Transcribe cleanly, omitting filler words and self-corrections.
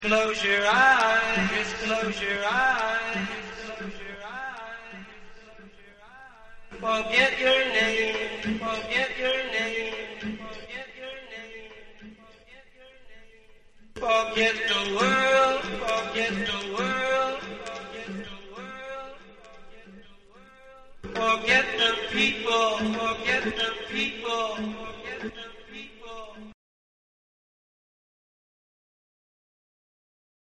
Close your eyes, just close your eyes, close your eyes. Forget your name, forget your name, forget your name, forget your name. Forget the world, forget the world, forget the world, forget the world. Forget the people, forget the people, forget the people.